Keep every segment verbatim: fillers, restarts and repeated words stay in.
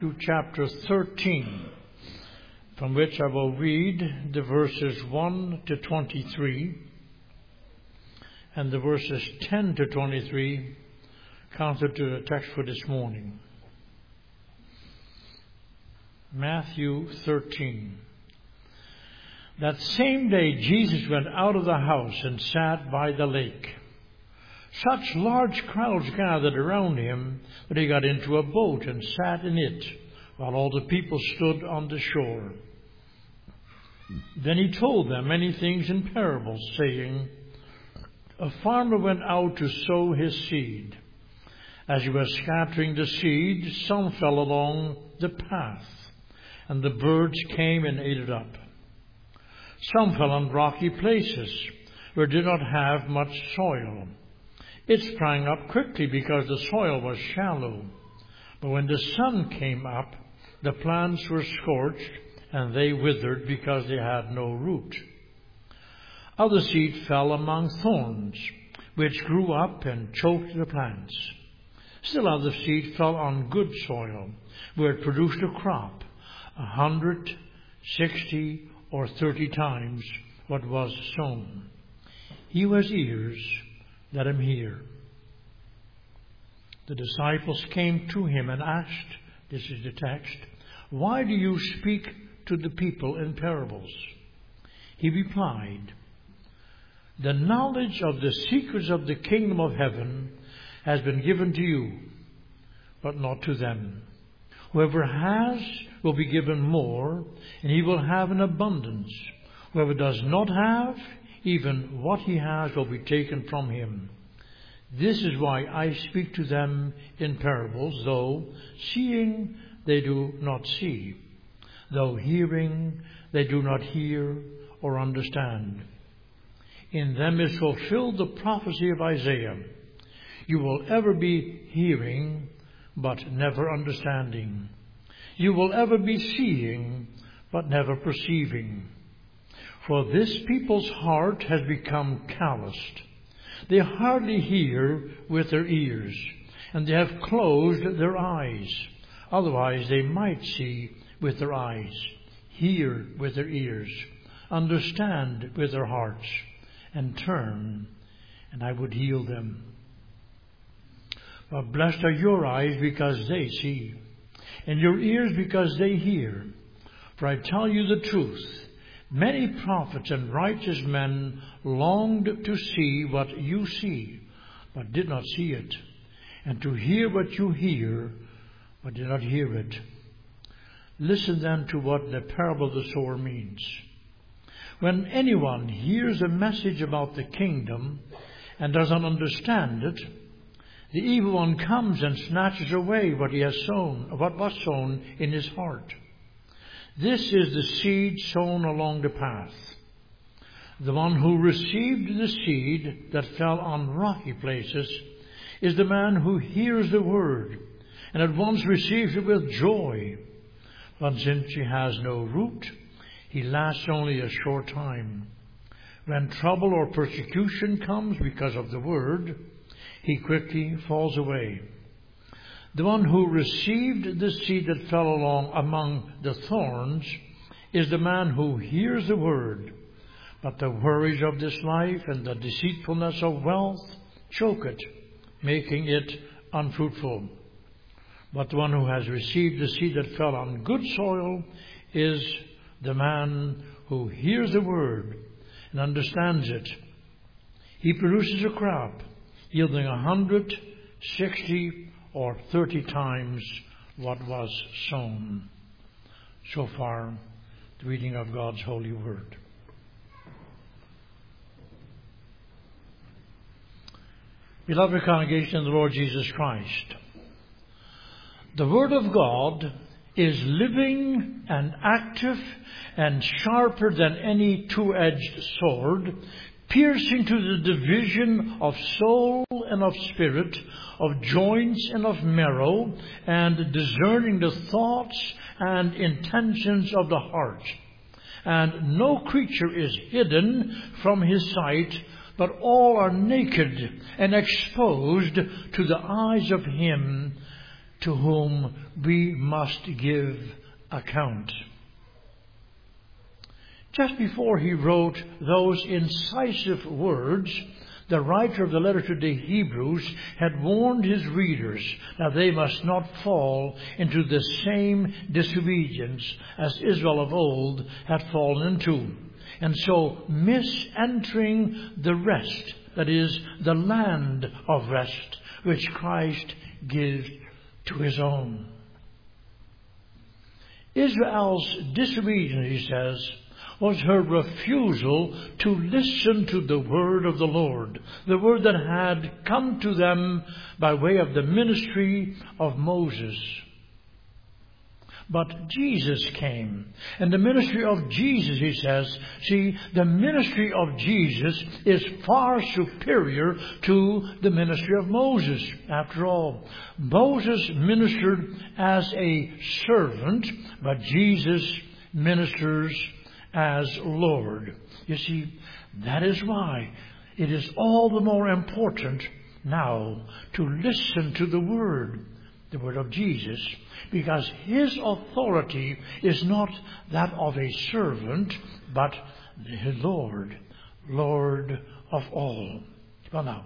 to chapter thirteen, from which I will read the verses one to twenty-three and the verses ten to twenty-three counted to the text for this morning. Matthew thirteen. That same day Jesus went out of the house and sat by the lake. Such large crowds gathered around him that he got into a boat and sat in it, while all the people stood on the shore. Then he told them many things in parables, saying, A farmer went out to sow his seed. As he was scattering the seed, some fell along the path, and the birds came and ate it up. Some fell on rocky places, where it did not have much soil. It sprang up quickly because the soil was shallow. But when the sun came up, the plants were scorched, and they withered because they had no root. Other seed fell among thorns, which grew up and choked the plants. Still other seed fell on good soil, where it produced a crop, a hundred, sixty, or thirty times what was sown. He who has ears, let him hear. The disciples came to him and asked, this is the text, Why do you speak to the people in parables? He replied, The knowledge of the secrets of the kingdom of heaven has been given to you, but not to them. Whoever has will be given more, and he will have an abundance. Whoever does not have, even what he has will be taken from him. This is why I speak to them in parables, though seeing they do not see, though hearing they do not hear or understand. In them is fulfilled the prophecy of Isaiah. You will ever be hearing, but never understanding. You will ever be seeing, but never perceiving. For this people's heart has become calloused. They hardly hear with their ears, and they have closed their eyes. Otherwise they might see with their eyes, hear with their ears, understand with their hearts, and turn, and I would heal them. But blessed are your eyes because they see, and your ears because they hear. For I tell you the truth, many prophets and righteous men longed to see what you see, but did not see it, and to hear what you hear, but did not hear it. Listen then to what the parable of the sower means. When anyone hears a message about the kingdom and does not understand it, the evil one comes and snatches away what he has sown, what was sown in his heart. This is the seed sown along the path. The one who received the seed that fell on rocky places is the man who hears the word and at once receives it with joy. But since he has no root, he lasts only a short time. When trouble or persecution comes because of the word, he quickly falls away. The one who received the seed that fell along among the thorns is the man who hears the word, but the worries of this life and the deceitfulness of wealth choke it, making it unfruitful. But the one who has received the seed that fell on good soil is the man who hears the word and understands it. He produces a crop, yielding a hundred, sixty, or thirty times what was sown. So far, the reading of God's holy word. Beloved congregation of the Lord Jesus Christ, the Word of God is living and active and sharper than any two-edged sword, piercing to the division of soul and of spirit, of joints and of marrow, and discerning the thoughts and intentions of the heart. And no creature is hidden from his sight, but all are naked and exposed to the eyes of him to whom we must give account. Just before he wrote those incisive words, the writer of the letter to the Hebrews had warned his readers that they must not fall into the same disobedience as Israel of old had fallen into, and so miss entering the rest, that is, the land of rest, which Christ gives to his own. Israel's disobedience, he says, was her refusal to listen to the word of the Lord, the word that had come to them by way of the ministry of Moses. But Jesus came, and the ministry of Jesus, he says, see, the ministry of Jesus is far superior to the ministry of Moses. After all, Moses ministered as a servant, but Jesus ministers as Lord. You see, that is why it is all the more important now to listen to the Word, the Word of Jesus, because His authority is not that of a servant, but the Lord, Lord of all. Well now,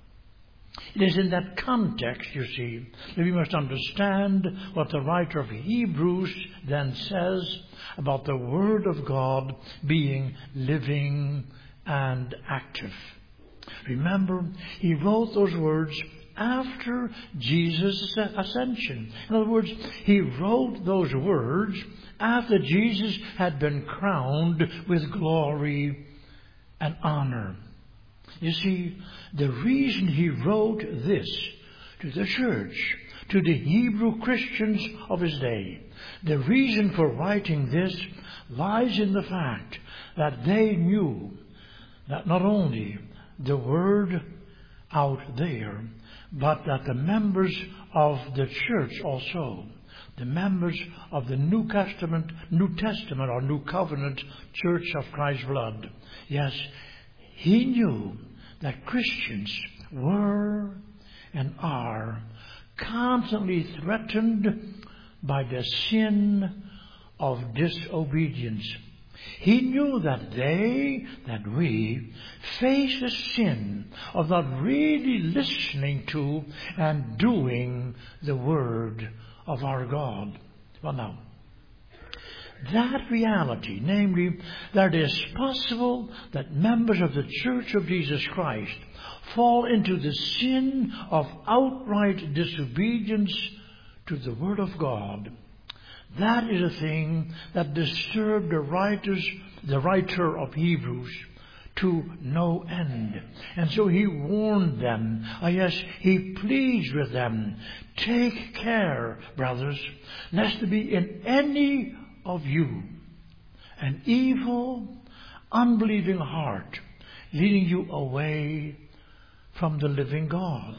it is in that context, you see, that we must understand what the writer of Hebrews then says about the Word of God being living and active. Remember, he wrote those words after Jesus' ascension. In other words, he wrote those words after Jesus had been crowned with glory and honor. You see, the reason he wrote this to the church, to the Hebrew Christians of his day, the reason for writing this lies in the fact that they knew that not only the Word out there, but that the members of the church also, the members of the New Testament, New Testament or New Covenant Church of Christ's blood, yes, he knew that Christians were and are constantly threatened by the sin of disobedience. He knew that they, that we, face the sin of not really listening to and doing the Word of our God. Well now, that reality, namely, that it is possible that members of the Church of Jesus Christ fall into the sin of outright disobedience to the Word of God, that is a thing that disturbed the writers, the writer of Hebrews to no end. And so he warned them. Ah, yes, he pleads with them. Take care, brothers, lest there be in any of you an evil, unbelieving heart, leading you away from the living God.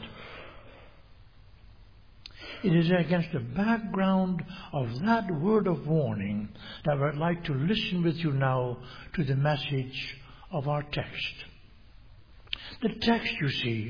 It is against the background of that word of warning that I would like to listen with you now to the message of our text. The text, you see,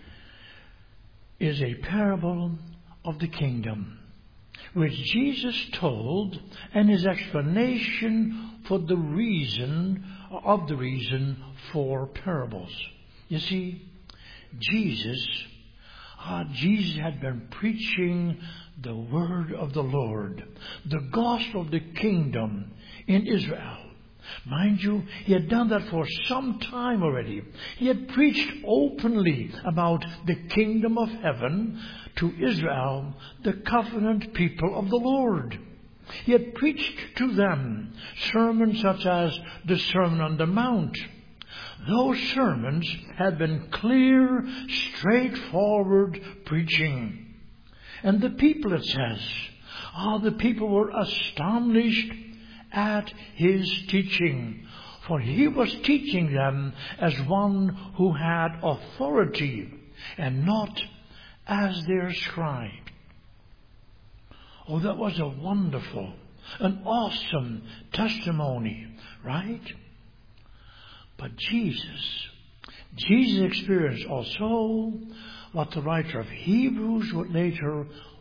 is a parable of the kingdom, which Jesus told, and his explanation for the reason, of the reason for parables. You see, Jesus Ah, Jesus had been preaching the word of the Lord, the gospel of the kingdom in Israel. Mind you, he had done that for some time already. He had preached openly about the kingdom of heaven to Israel, the covenant people of the Lord. He had preached to them sermons such as the Sermon on the Mount. Those sermons had been clear, straightforward preaching. And the people, it says, ah, the people were astonished at his teaching. For he was teaching them as one who had authority and not as their scribe. Oh, that was a wonderful, an awesome testimony, right? But Jesus, Jesus experienced also what the writer of Hebrews would later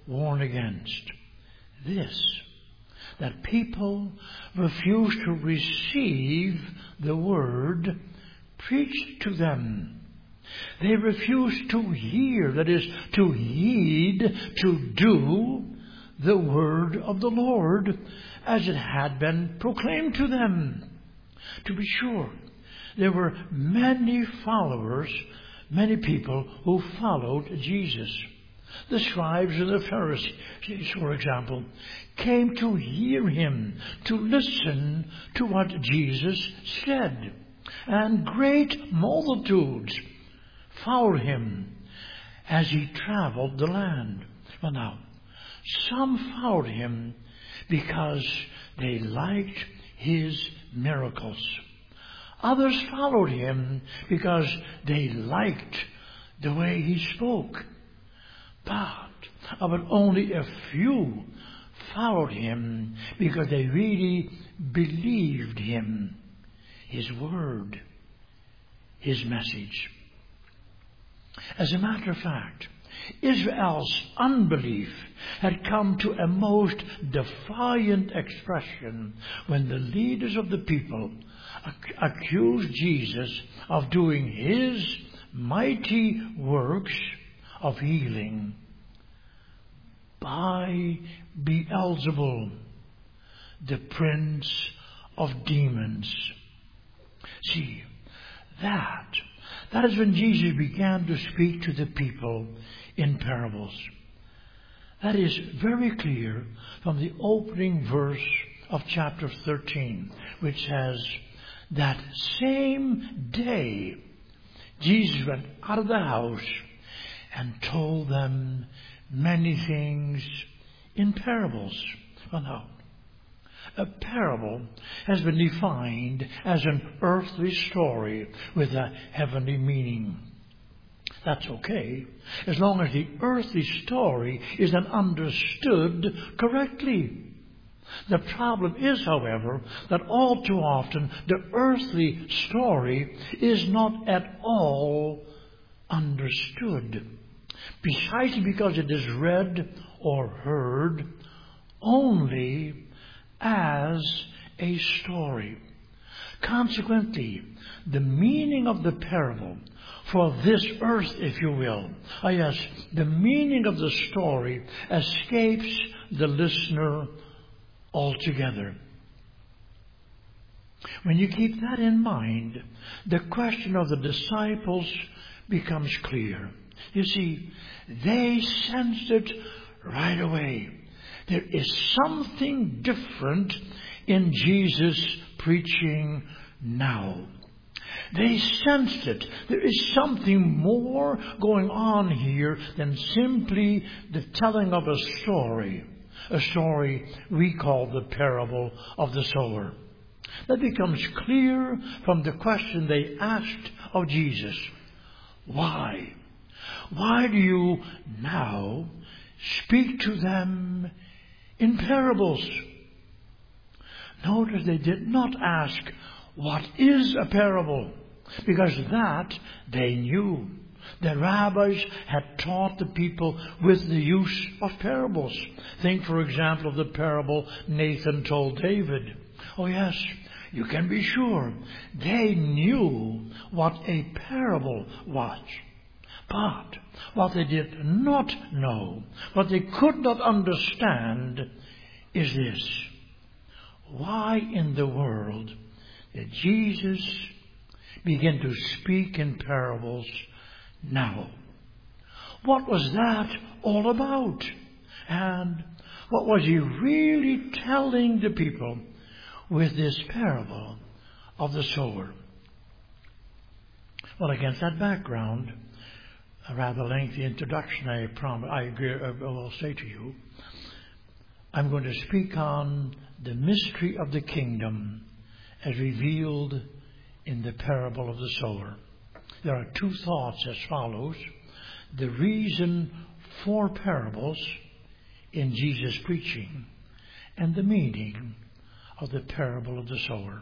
warn against. This, that people refuse to receive the word preached to them. They refuse to hear, that is, to heed, to do the word of the Lord as it had been proclaimed to them. To be sure, there were many followers, many people who followed Jesus. The scribes and the Pharisees, for example, came to hear him, to listen to what Jesus said. And great multitudes followed him as he traveled the land. Well, now, some followed him because they liked his miracles. Others followed him because they liked the way he spoke. But but only a few followed him because they really believed him, his word, his message. As a matter of fact, Israel's unbelief had come to a most defiant expression when the leaders of the people ac- accused Jesus of doing his mighty works of healing by Beelzebul, the prince of demons. See, that, that is when Jesus began to speak to the people in parables. That is very clear from the opening verse of chapter thirteen, which says, that same day Jesus went out of the house and told them many things in parables. Well, now, a parable has been defined as an earthly story with a heavenly meaning. That's okay, as long as the earthly story is then understood correctly. The problem is, however, that all too often the earthly story is not at all understood, precisely because it is read or heard only as a story. Consequently, the meaning of the parable for this earth, if you will, ah yes, the meaning of the story escapes the listener altogether. When you keep that in mind, the question of the disciples becomes clear. You see, they sensed it right away. There is something different in Jesus' preaching now. They sensed it. There is something more going on here than simply the telling of a story. A story we call the parable of the sower. That becomes clear from the question they asked of Jesus. Why? Why do you now speak to them in parables? Notice they did not ask, what is a parable? Because that they knew. The rabbis had taught the people with the use of parables. Think, for example, of the parable Nathan told David. Oh yes, you can be sure they knew what a parable was. But what they did not know, what they could not understand, is this. Why in the world did Jesus begin to speak in parables now? What was that all about? And what was he really telling the people with this parable of the sower? Well, against that background, a rather lengthy introduction, I promise, I agree, I will say to you, I'm going to speak on the mystery of the kingdom as revealed in the parable of the sower. There are two thoughts as follows. The reason for parables in Jesus' preaching and the meaning of the parable of the sower.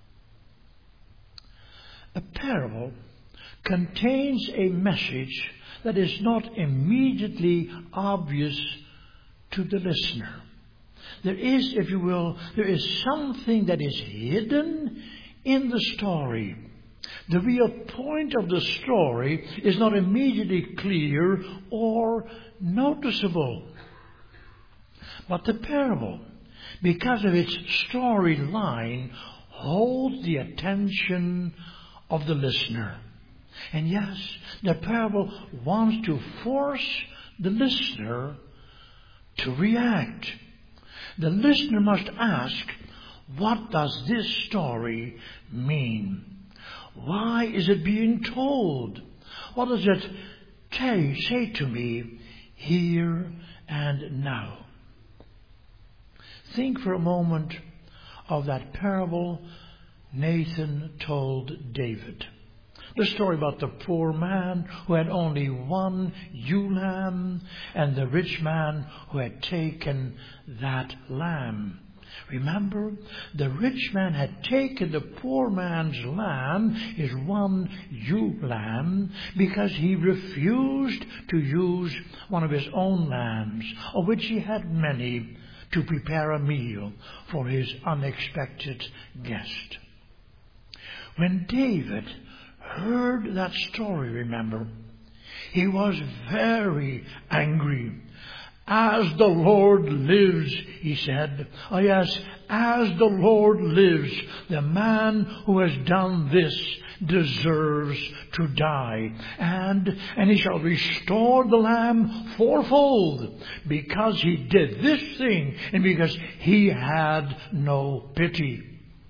A parable contains a message that is not immediately obvious to the listener. There is, if you will, there is something that is hidden in the story. The real point of the story is not immediately clear or noticeable. But the parable, because of its storyline, holds the attention of the listener. And yes, the parable wants to force the listener to react. The listener must ask, what does this story mean? Why is it being told? What does it say, say to me here and now? Think for a moment of that parable Nathan told David. The story about the poor man who had only one ewe lamb and the rich man who had taken that lamb. Remember, the rich man had taken the poor man's lamb, his one ewe lamb, because he refused to use one of his own lambs, of which he had many, to prepare a meal for his unexpected guest. When David heard that story, remember, he was very angry. As the Lord lives, he said, oh yes, as the Lord lives, the man who has done this deserves to die. And, and he shall restore the lamb fourfold, because he did this thing and because he had no pity.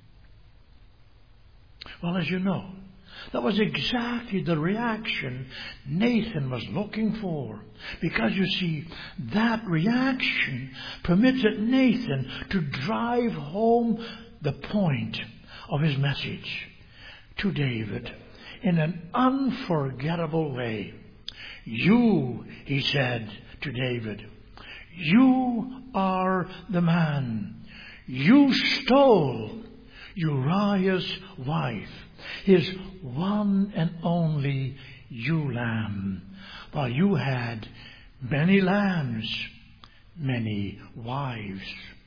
Well, as you know, that was exactly the reaction Nathan was looking for. Because you see, that reaction permitted Nathan to drive home the point of his message to David in an unforgettable way. You, he said to David, you are the man. You stole Uriah's wife, his one and only ewe lamb, while you had many lambs, many wives.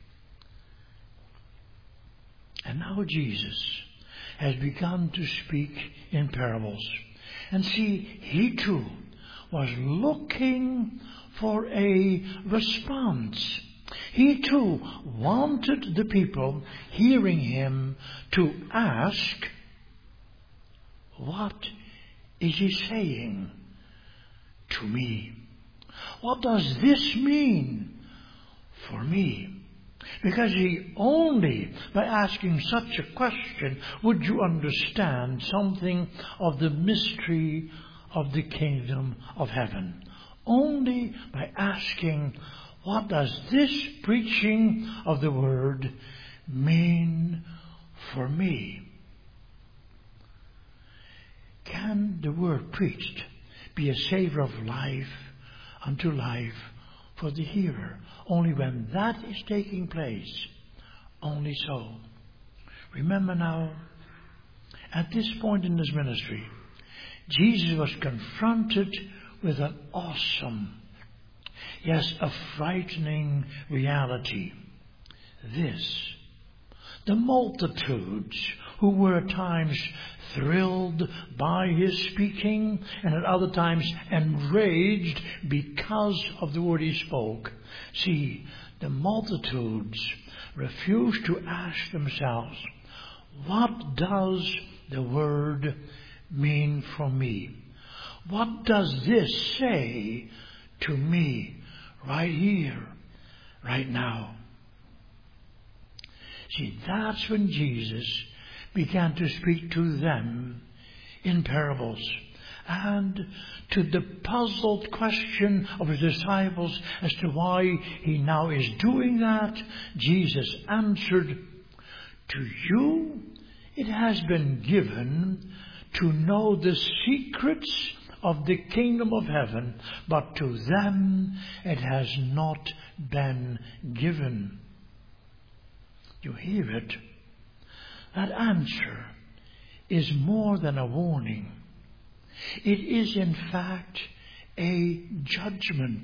And now Jesus has begun to speak in parables. And see, he too was looking for a response. He too wanted the people hearing him to ask, what is he saying to me? What does this mean for me? Because he only by asking such a question would you understand something of the mystery of the kingdom of heaven. Only by asking, what does this preaching of the word mean for me? Can the word preached be a savor of life unto life for the hearer? Only when that is taking place, only so. Remember now, at this point in his ministry, Jesus was confronted with an awesome, yes, a frightening reality. This, the multitudes who were at times thrilled by his speaking and at other times enraged because of the word he spoke. See, the multitudes refused to ask themselves, what does the word mean for me? What does this say to me right here, right now? See, that's when Jesus began to speak to them in parables. And to the puzzled question of his disciples as to why he now is doing that, Jesus answered, to you it has been given to know the secrets of the kingdom of heaven, but to them it has not been given. You hear it? That answer is more than a warning. It is in fact a judgment.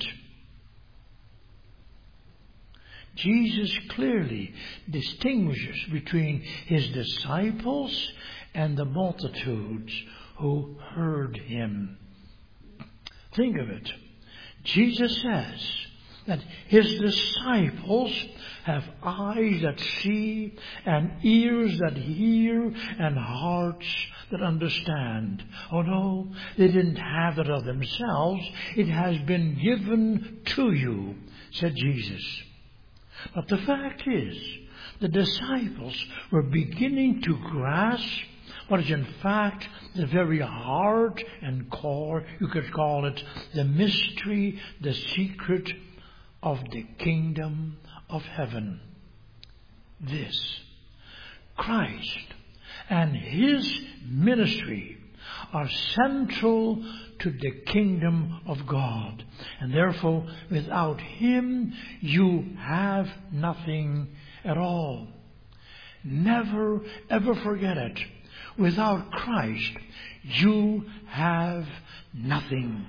Jesus clearly distinguishes between his disciples and the multitudes who heard him. Think of it. Jesus says that his disciples have eyes that see and ears that hear and hearts that understand. Oh no, they didn't have it of themselves. It has been given to you, said Jesus. But the fact is, the disciples were beginning to grasp what is in fact the very heart and core, you could call it the mystery, the secret of the kingdom of heaven. This, Christ and his ministry are central to the kingdom of God. And therefore, without him, you have nothing at all. Never, ever forget it. Without Christ, you have nothing.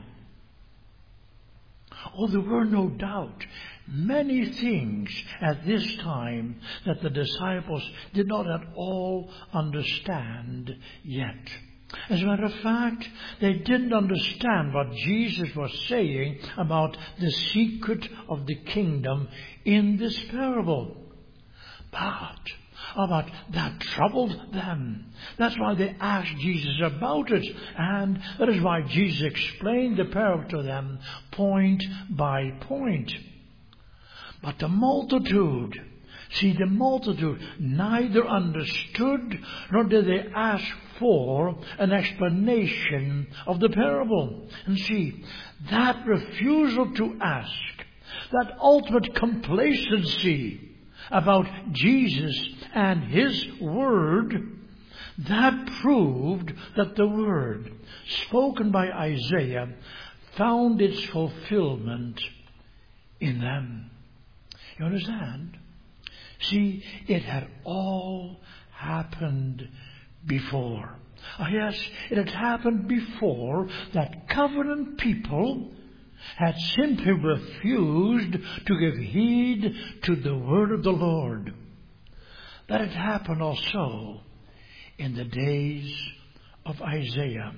Oh, there were no doubt many things at this time that the disciples did not at all understand yet. As a matter of fact, they didn't understand what Jesus was saying about the secret of the kingdom in this parable. But about that troubled them. That's why they asked Jesus about it. And that is why Jesus explained the parable to them point by point. But the multitude, see, the multitude neither understood nor did they ask for an explanation of the parable. And see, that refusal to ask, that ultimate complacency about Jesus and his word, that proved that the word spoken by Isaiah found its fulfillment in them. You understand? See, it had all happened before. Oh yes, it had happened before that covenant people had simply refused to give heed to the word of the Lord. That had happened also in the days of Isaiah.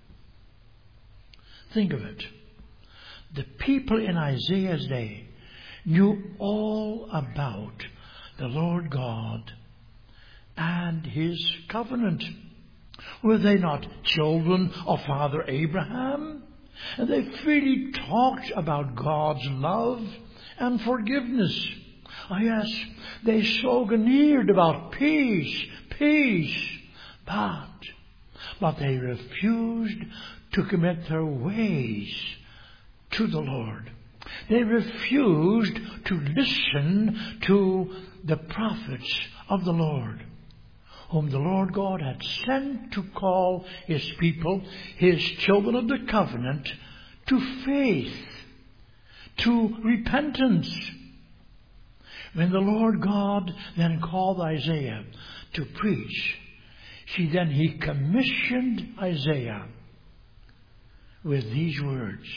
Think of it. The people in Isaiah's day knew all about the Lord God and his covenant. Were they not children of Father Abraham? And they freely talked about God's love and forgiveness. Oh yes, they sloganeered about peace, peace. But, but they refused to commit their ways to the Lord. They refused to listen to the prophets of the Lord, whom the Lord God had sent to call his people, his children of the covenant, to faith, to repentance. When the Lord God then called Isaiah to preach, see, then he commissioned Isaiah with these words: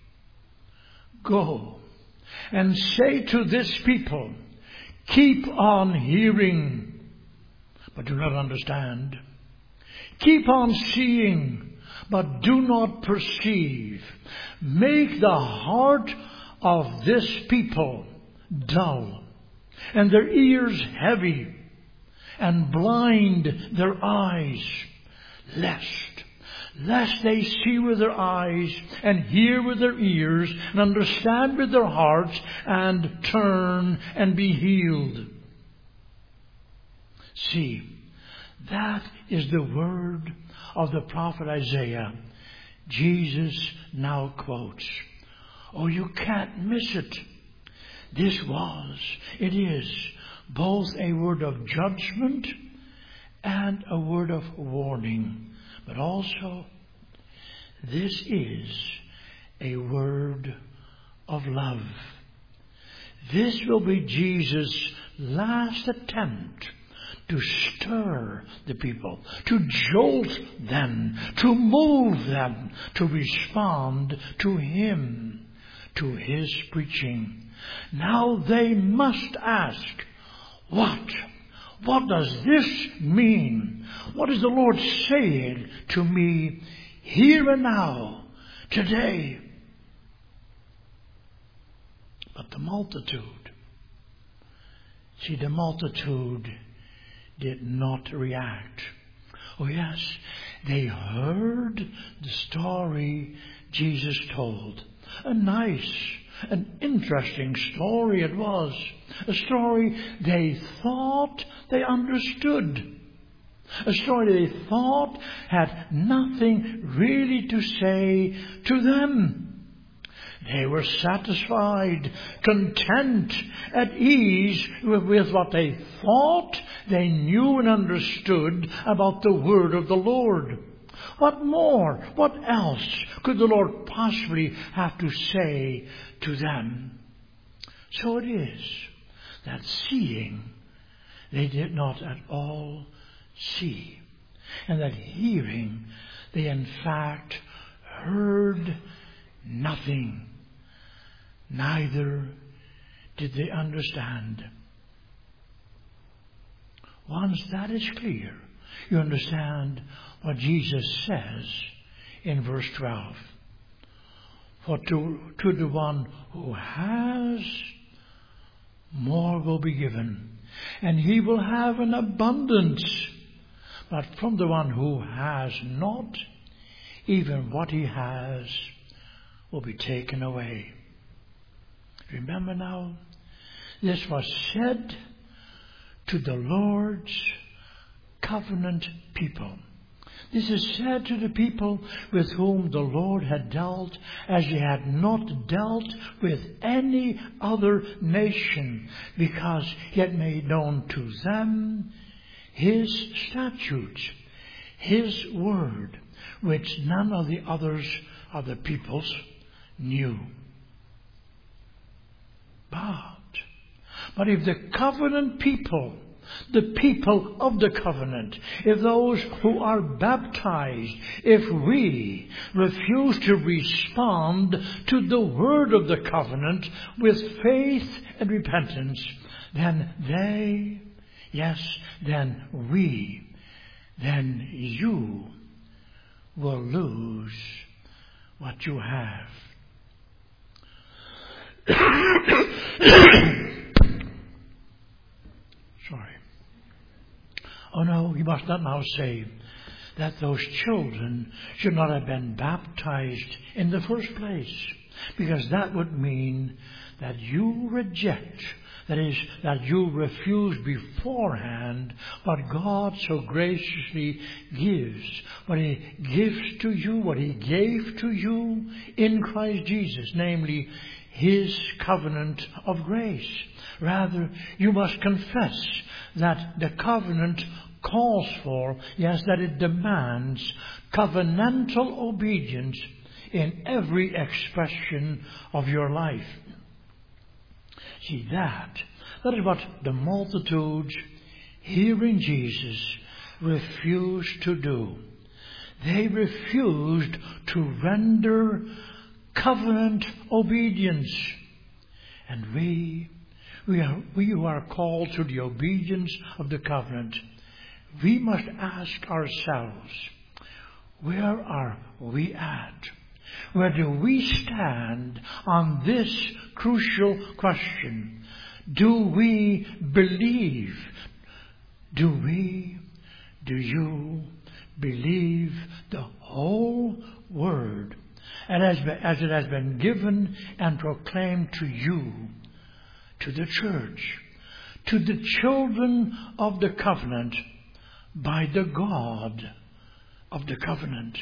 Go and say to this people, keep on hearing, but do not understand. Keep on seeing, but do not perceive. Make the heart of this people dull, and their ears heavy, and blind their eyes, lest, lest they see with their eyes, and hear with their ears, and understand with their hearts, and turn and be healed. See, that is the word of the prophet Isaiah. Jesus now quotes. Oh, you can't miss it. This was, it is, both a word of judgment and a word of warning. But also, this is a word of love. This will be Jesus' last attempt to stir the people, to jolt them, to move them to respond to Him, to His preaching. Now they must ask, what? What does this mean? What is the Lord saying to me here and now, today? But the multitude, see, the multitude did not react. Oh yes, they heard the story Jesus told. A nice, an interesting story it was. A story they thought they understood. A story they thought had nothing really to say to them. They were satisfied, content, at ease with, with what they thought they knew and understood about the word of the Lord. What more, what else could the Lord possibly have to say to them? So it is that seeing they did not at all see, and that hearing they in fact heard nothing. Neither did they understand. Once that is clear, you understand what Jesus says in verse twelve. For to, to the one who has, more will be given, and he will have an abundance. But from the one who has not, even what he has will be taken away. Remember now, this was said to the Lord's covenant people. This is said to the people with whom the Lord had dealt as He had not dealt with any other nation, because He had made known to them His statutes, His word, which none of the others of the peoples knew. But, but if the covenant people, the people of the covenant, if those who are baptized, if we refuse to respond to the word of the covenant with faith and repentance, then they, yes, then we, then you will lose what you have. Sorry. Oh no, you must not now say that those children should not have been baptized in the first place, because that would mean that you reject, that is, that you refuse beforehand what God so graciously gives, what He gives to you, what He gave to you in Christ Jesus, namely His covenant of grace. Rather, you must confess that the covenant calls for, yes, that it demands covenantal obedience in every expression of your life. See, that, that is what the multitudes hearing Jesus refused to do. They refused to render covenant obedience. And we, we, are, we who are called to the obedience of the covenant, we must ask ourselves, where are we at? Where do we stand on this crucial question? Do we believe? Do we, do you believe the whole word? And as, as it has been given and proclaimed to you, to the church, to the children of the covenant, by the God of the covenant.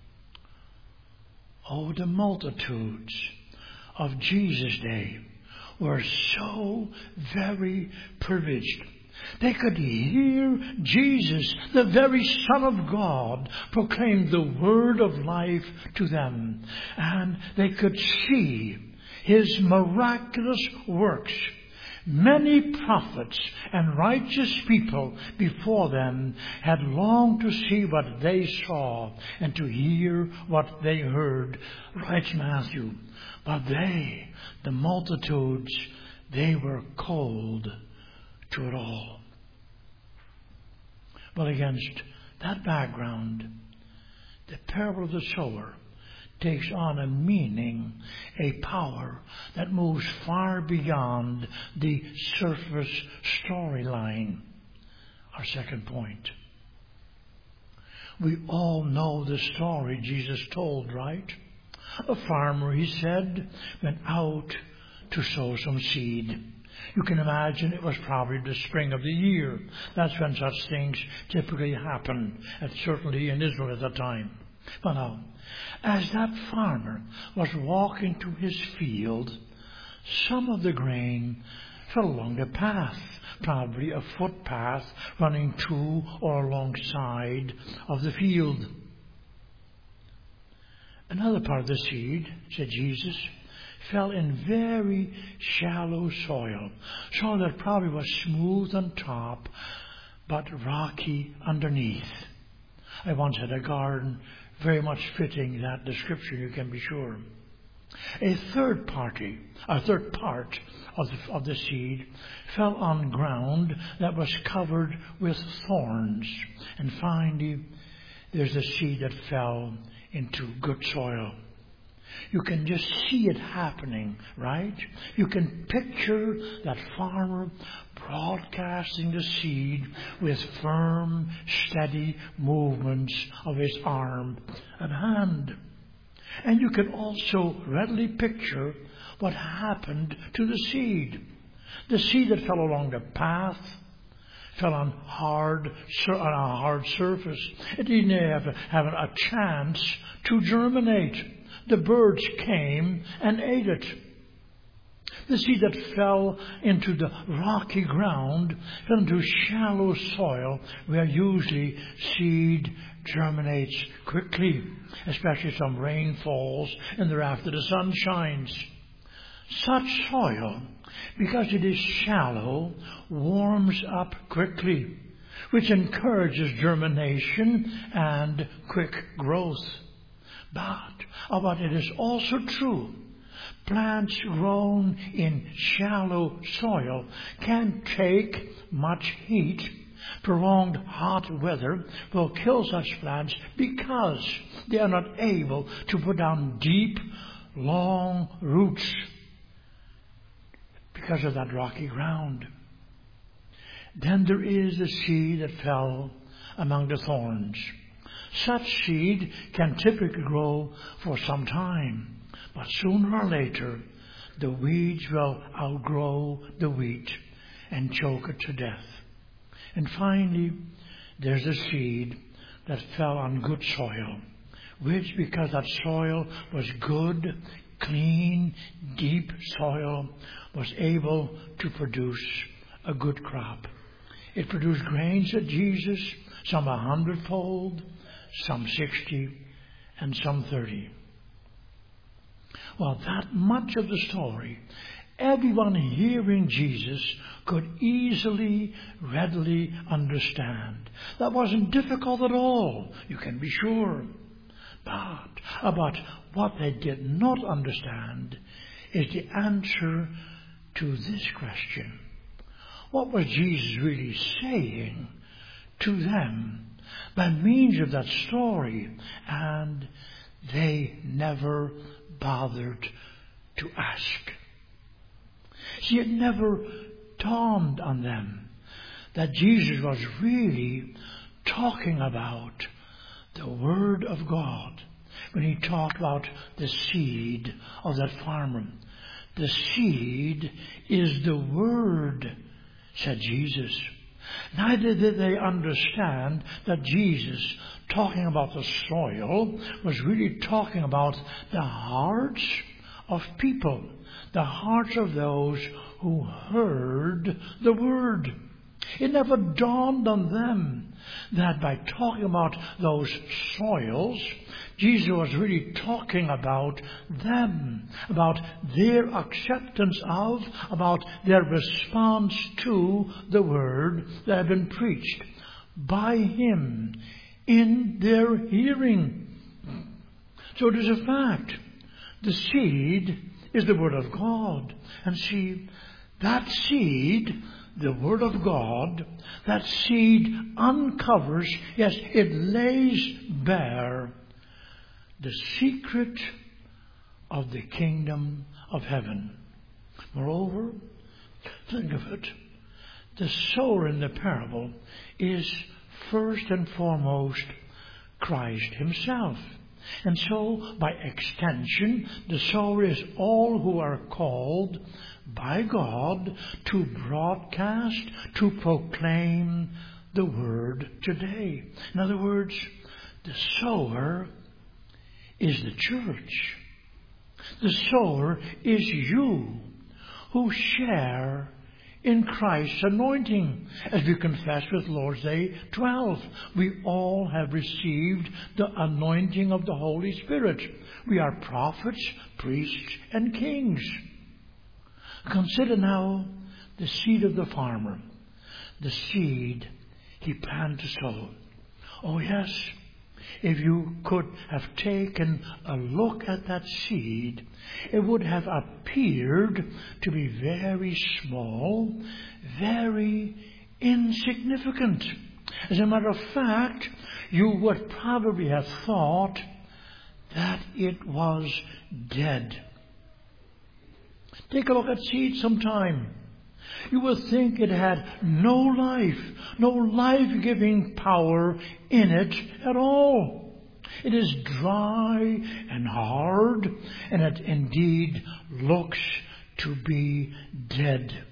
Oh, the multitudes of Jesus' day were so very privileged. They could hear Jesus, the very Son of God, proclaim the word of life to them. And they could see His miraculous works Many prophets and righteous people before them had longed to see what they saw and to hear what they heard, writes Matthew. But they, the multitudes, they were cold to it all. But against that background, the parable of the sower takes on a meaning, a power that moves far beyond the surface storyline. Our second point. We all know the story Jesus told, right? A farmer, he said, went out to sow some seed. You can imagine it was probably the spring of the year. That's when such things typically happen, and certainly in Israel at the time. But now, as that farmer was walking to his field, some of the grain fell along the path, probably a footpath running to or alongside of the field. Another part of the seed, said Jesus, fell in very shallow soil, soil that probably was smooth on top, but rocky underneath. I once had a garden very much fitting that description, you can be sure. A third party, a third part of the, of the seed fell on ground that was covered with thorns. And finally, there's a seed that fell into good soil. You can just see it happening, right? You can picture that farmer broadcasting the seed with firm, steady movements of his arm and hand. And you can also readily picture what happened to the seed. The seed that fell along the path fell on hard, on a hard surface. It didn't have, have a chance to germinate. The birds came and ate it. The seed that fell into the rocky ground fell into shallow soil where usually seed germinates quickly, especially if some rain falls and thereafter the sun shines. Such soil, because it is shallow, warms up quickly, which encourages germination and quick growth. But, oh, but it is also true, plants grown in shallow soil can take much heat. Prolonged hot weather will kill such plants because they are not able to put down deep, long roots because of that rocky ground. Then there is the seed that fell among the thorns. Such seed can typically grow for some time, but sooner or later the weeds will outgrow the wheat and choke it to death. And finally, there's a seed that fell on good soil, which, because that soil was good, clean, deep soil, was able to produce a good crop. It produced grains at Jesus, some a hundredfold, some sixty, and some thirty. Well, that much of the story, everyone hearing Jesus could easily, readily understand. That wasn't difficult at all, you can be sure. But about what they did not understand is the answer to this question. What was Jesus really saying to them by means of that story? And they never bothered to ask. See, it never dawned on them that Jesus was really talking about the Word of God when he talked about the seed of that farmer. The seed is the Word, said Jesus. Neither did they understand that Jesus, talking about the soil, was really talking about the hearts of people, the hearts of those who heard the Word. It never dawned on them that by talking about those soils, Jesus was really talking about them, about their acceptance of, about their response to the word that had been preached by Him in their hearing. So it is a fact. The seed is the Word of God. And see, that seed, the Word of God, that seed uncovers, yes, it lays bare the secret of the kingdom of heaven. Moreover, think of it, the sower in the parable is first and foremost Christ Himself. And so, by extension, the sower is all who are called by God to broadcast, to proclaim the Word today. In other words, the sower is the church. The sower is you who share in Christ's anointing. As we confess with Lord's Day twelve, we all have received the anointing of the Holy Spirit. We are prophets, priests, and kings. Consider now the seed of the farmer, the seed he planned to sow. Oh yes, if you could have taken a look at that seed, it would have appeared to be very small, very insignificant. As a matter of fact, you would probably have thought that it was dead. Take a look at seed sometime. You will think it had no life, no life-giving power in it at all. It is dry and hard, and it indeed looks to be dead.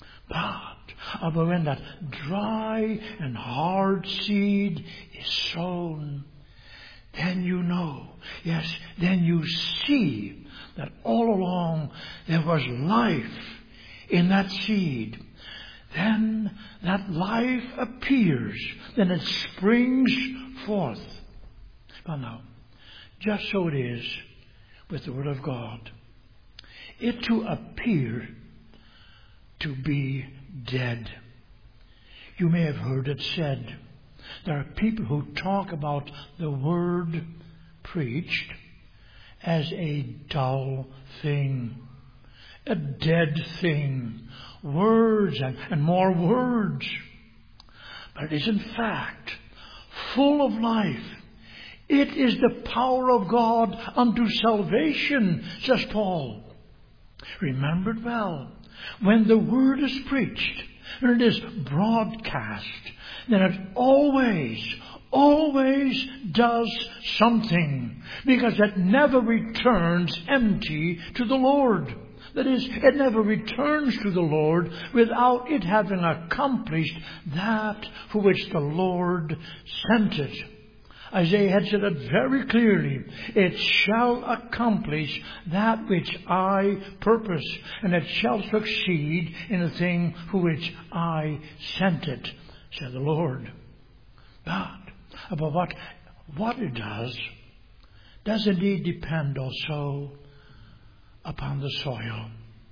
But when that dry and hard seed is sown, then you know, yes, then you see that all along there was life in that seed. Then that life appears, then it springs forth. Well now, just so it is with the Word of God. It to appear to be dead. You may have heard it said, there are people who talk about the Word preached as a dull thing, a dead thing, words and, and more words. But it is in fact full of life. It is the power of God unto salvation, says Paul. Remember it well. When the Word is preached, and it is broadcast, then it always, always does something, because it never returns empty to the Lord. That is, it never returns to the Lord without it having accomplished that for which the Lord sent it. Isaiah had said it very clearly. It shall accomplish that which I purpose, and it shall succeed in the thing for which I sent it, said the Lord. But about what, what it does, does indeed depend also upon the soil.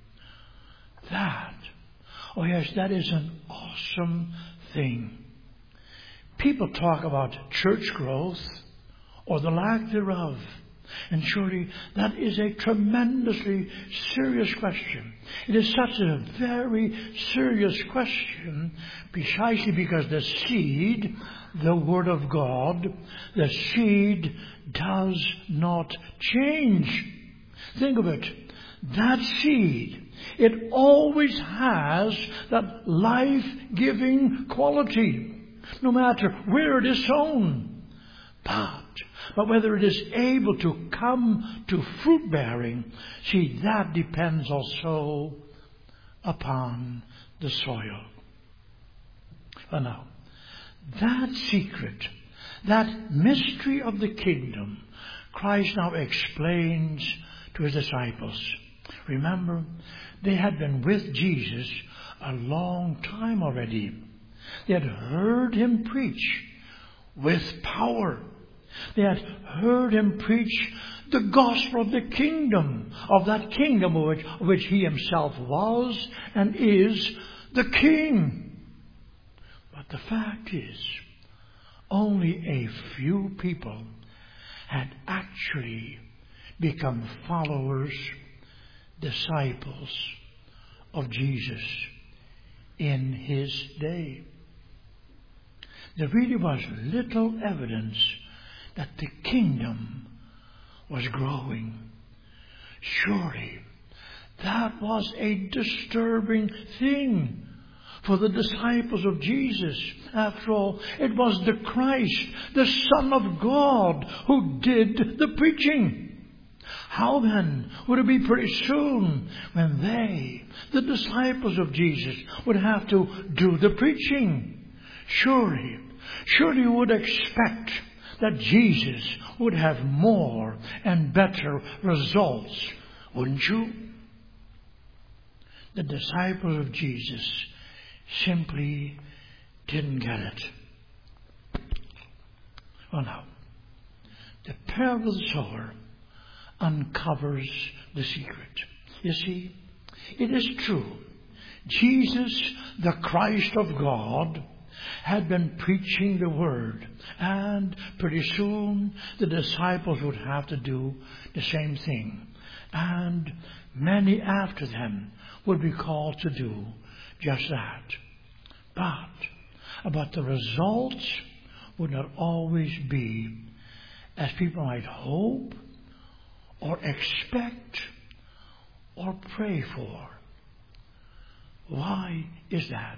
That, oh yes, that is an awesome thing. People talk about church growth or the lack thereof. And surely that is a tremendously serious question. It is such a very serious question precisely because the seed, the Word of God, the seed does not change. Think of it. That seed, it always has that life-giving quality, no matter where it is sown. But, but whether it is able to come to fruit bearing, see, that depends also upon the soil. Well now, that secret, that mystery of the kingdom, Christ now explains to His disciples. Remember, they had been with Jesus a long time already. They had heard Him preach with power. They had heard him preach the gospel of the kingdom, of that kingdom of which, of which he himself was and is the king. But the fact is, only a few people had actually become followers, disciples of Jesus in his day. There really was little evidence that the kingdom was growing. Surely that was a disturbing thing for the disciples of Jesus. After all, it was the Christ, the Son of God, who did the preaching. How then would it be pretty soon when they, the disciples of Jesus, would have to do the preaching? Surely, surely you would expect that Jesus would have more and better results, wouldn't you? The disciples of Jesus simply didn't get it. Well, now, the parable of the sower uncovers the secret. You see, it is true. Jesus, the Christ of God, had been preaching the word, and pretty soon the disciples would have to do the same thing, and many after them would be called to do just that. But, but the results would not always be as people might hope or expect or pray for. Why is that?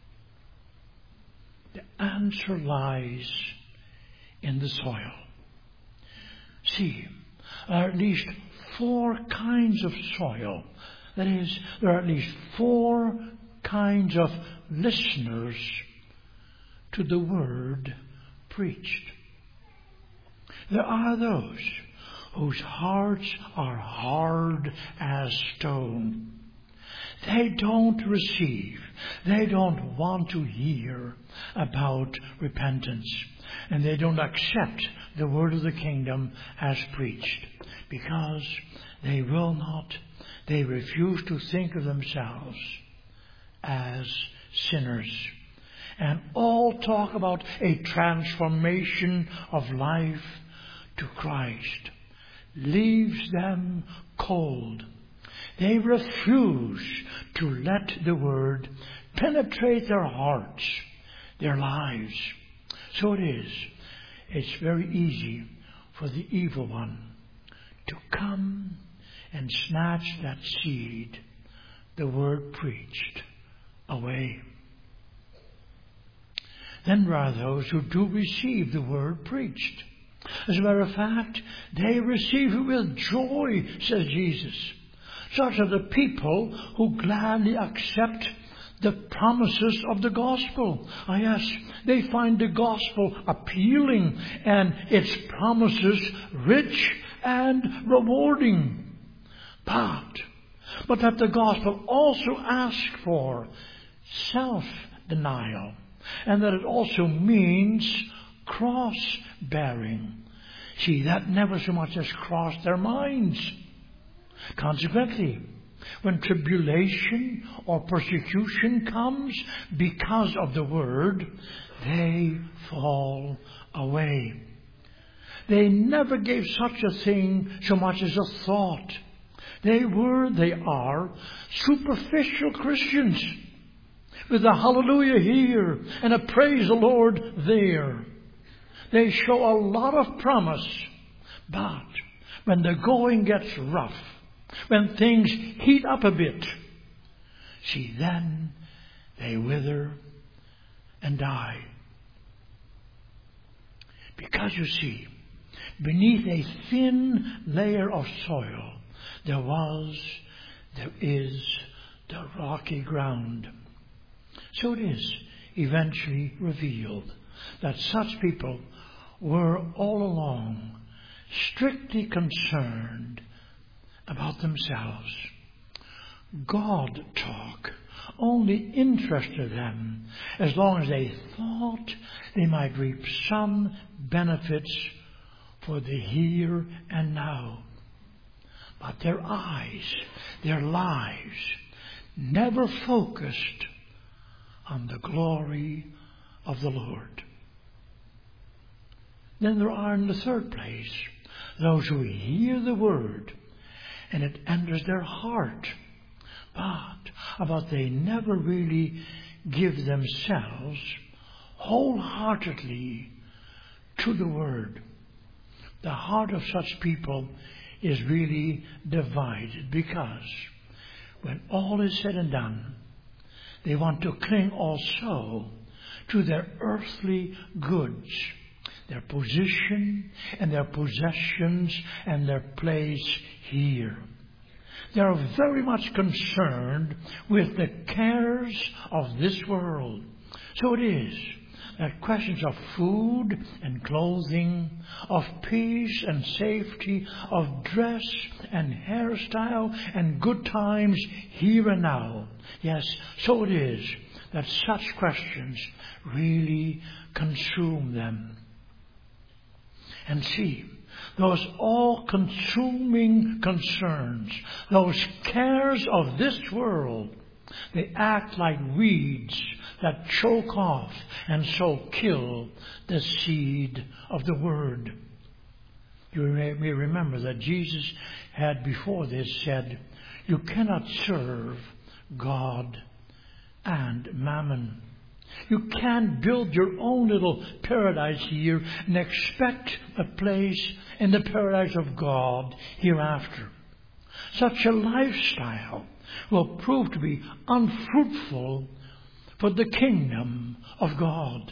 The answer lies in the soil. See, there are at least four kinds of soil. That is, there are at least four kinds of listeners to the word preached. There are those whose hearts are hard as stone. They don't receive. They don't want to hear about repentance. And they don't accept the word of the kingdom as preached. Because they will not, they refuse to think of themselves as sinners. And all talk about a transformation of life to Christ leaves them cold. They refuse to let the word penetrate their hearts, their lives. So it is. It's very easy for the evil one to come and snatch that seed, the word preached, away. Then there are those who do receive the word preached. As a matter of fact, they receive it with joy, says Jesus. Such are the people who gladly accept the promises of the gospel. Ah, yes, they find the gospel appealing and its promises rich and rewarding. But, but that the gospel also asks for self-denial, and that it also means cross-bearing. See, that never so much as crossed their minds. Consequently, when tribulation or persecution comes because of the word, they fall away. They never gave such a thing so much as a thought. They were, they are, superficial Christians with a hallelujah here and a praise the Lord there. They show a lot of promise, but when the going gets rough, when things heat up a bit, see, then they wither and die. Because you see, beneath a thin layer of soil, there was, there is the rocky ground. So it is eventually revealed that such people were all along strictly concerned about themselves. God talk only interested them as long as they thought they might reap some benefits for the here and now. But their eyes, their lives, never focused on the glory of the Lord. Then there are, in the third place, those who hear the word and it enters their heart, but about they never really give themselves wholeheartedly to the word. The heart of such people is really divided, because when all is said and done, they want to cling also to their earthly goods, their position and their possessions and their place here. They are very much concerned with the cares of this world. So it is that questions of food and clothing, of peace and safety, of dress and hairstyle and good times here and now. Yes, so it is that such questions really consume them. And see, those all-consuming concerns, those cares of this world, they act like weeds that choke off and so kill the seed of the Word. You may remember that Jesus had before this said, you cannot serve God and mammon. You can't build your own little paradise here and expect a place in the paradise of God hereafter. Such a lifestyle will prove to be unfruitful for the kingdom of God.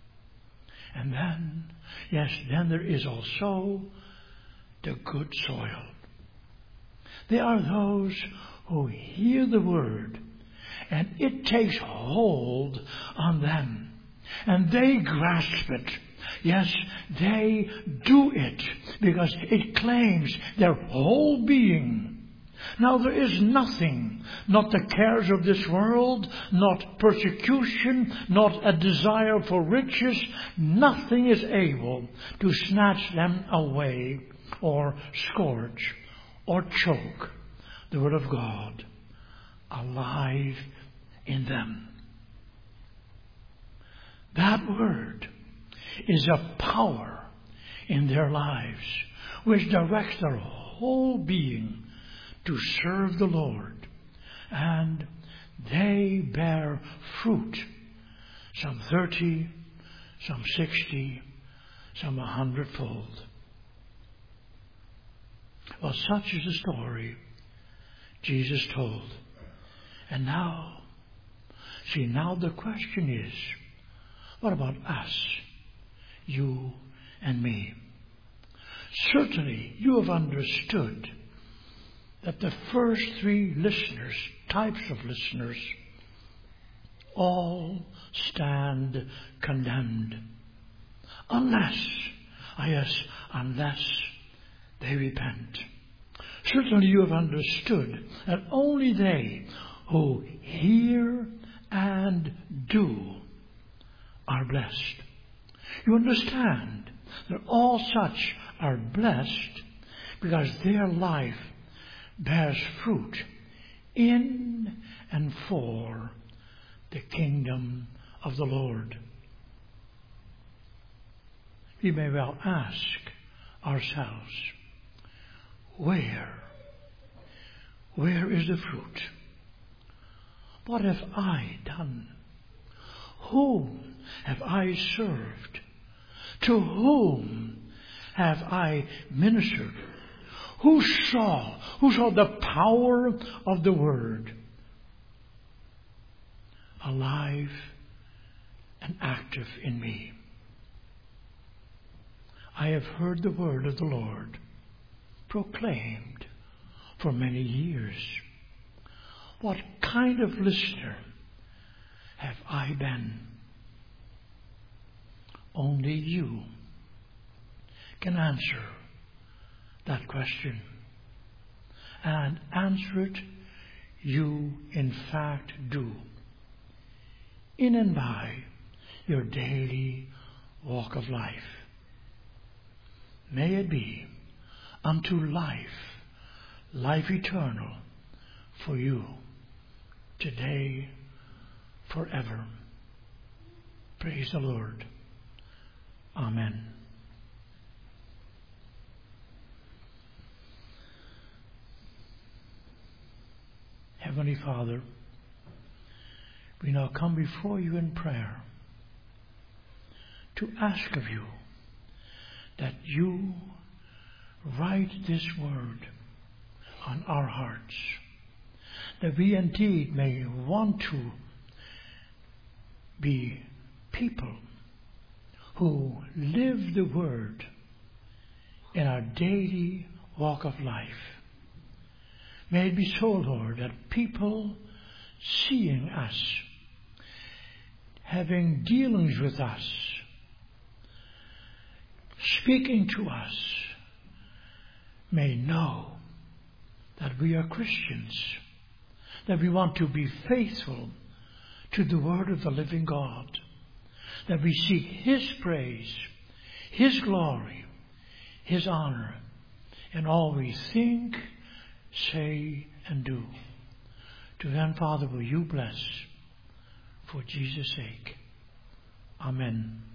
And then, yes, then there is also the good soil. They are those who hear the word, and it takes hold on them, and they grasp it. Yes, they do it because it claims their whole being. Now there is nothing, not the cares of this world, not persecution, not a desire for riches, nothing is able to snatch them away or scourge or choke the Word of God alive in them. That Word is a power in their lives which directs their whole being to serve the Lord, and they bear fruit, some thirty, some sixty, some a hundredfold. Well, such is the story Jesus told. And now, see, now the question is, what about us, you and me? Certainly, you have understood that the first three listeners, types of listeners, all stand condemned. Unless, ah yes, unless they repent. Certainly you have understood that only they who hear and do are blessed. You understand that all such are blessed because their life bears fruit in and for the kingdom of the Lord. We may well ask ourselves, where? Where is the fruit? What have I done? Whom have I served? To whom have I ministered? Who saw? Who saw the power of the Word alive and active in me? I have heard the word of the Lord proclaimed for many years. What kind of listener have I been? Only you can answer that question. And answer it you in fact do, in and by your daily walk of life. may it be unto life, life eternal for you, today, forever. Praise the Lord. Amen. Heavenly Father, we now come before you in prayer to ask of you that you write this word on our hearts, that we indeed may want to be people who live the word in our daily walk of life. May it be so, Lord, that people seeing us, having dealings with us, speaking to us, may know that we are Christians, that we want to be faithful to the word of the living God, that we seek His praise, His glory, His honor in all we think, say, and do. To them, Father, will you bless for Jesus' sake. Amen.